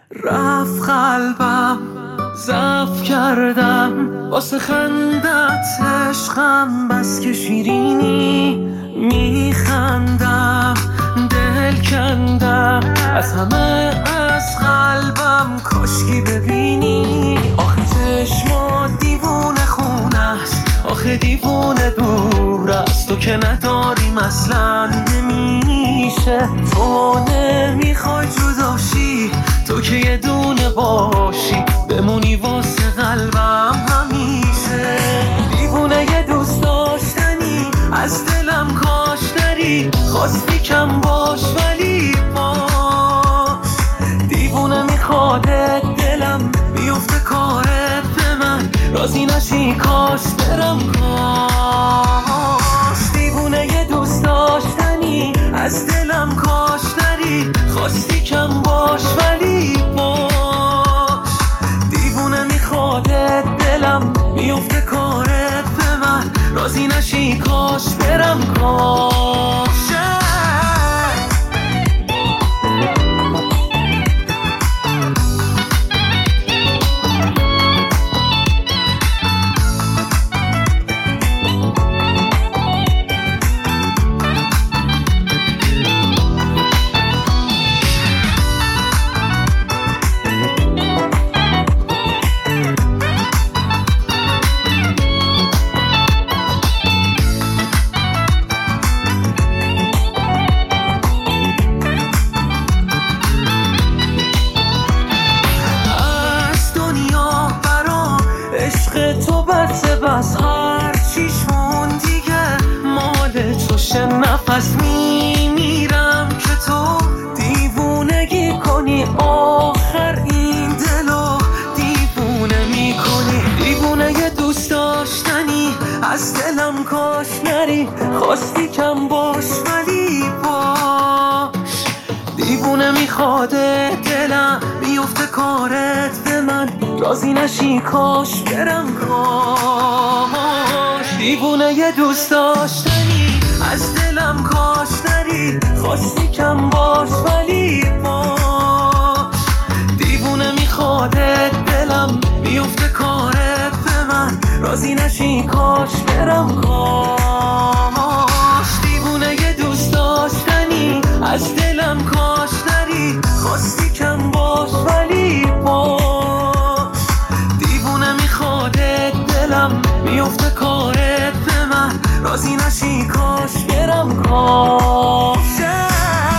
رفت قلبم ضعف کردم واسه خندت عشقم بس که شیرینی میخندم دل کندم از همه از قلبم کاشکی ببینی آخه چشمات دیوونه خونه است آخه دیوونه دور است تو که نداریم اصلا نمیشه تو نمیخوای جداشی تو که یه دونه باشی بمونی واسه قلبم همیشه دیوونه یه دوست داشتنی از دلم کاش نری خواستی کم باش ولی باش دیوونه میخواد دلم بیفته کارت به من راضی نشی کاش برم کاش دیوونه یه دوست داشتنی از دلم کاش نری خواستی کم باش ولی باش دیوونه میخواد دلم بیفته کارت به من راضی نشی کاش برم کاش تو بس هر چیش مون دیگه مال توشه نفس میمیرم که تو دیوونگی کنی آخر این دلو دیوونه میکنی دیوونه یه دوست داشتنی از دلم کاش نری خواستی کم باش ولی باش دیوونه میخواد دلم بیفته کارت به من راضی نشی کاش برم کاش دیوونه یه دوست داشتنی از دلم کاش نری خواستی کم باش ولی باش دیوونه میخواد دلم بیفته کارت به من راضی نشی کاش برم کاش دیوونه یه دوست داشتنی از دلم کاش نری خواستی کم باش ولی باش دیوونه میخواد دلم بیفته کارت به من راضی نشی کاش برم کاش